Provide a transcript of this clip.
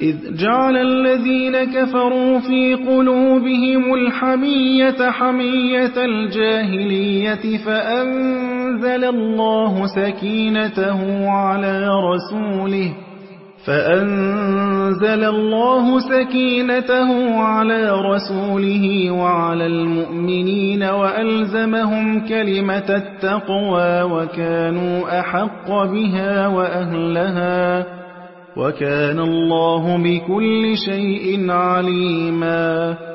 إذ جعل الذين كفروا في قلوبهم الحمية حمية الجاهلية فأنزل الله سكينته على رسوله وعلى المؤمنين وألزمهم كلمة التقوى وكانوا أحق بها وأهلها وكان الله بكل شيء عليما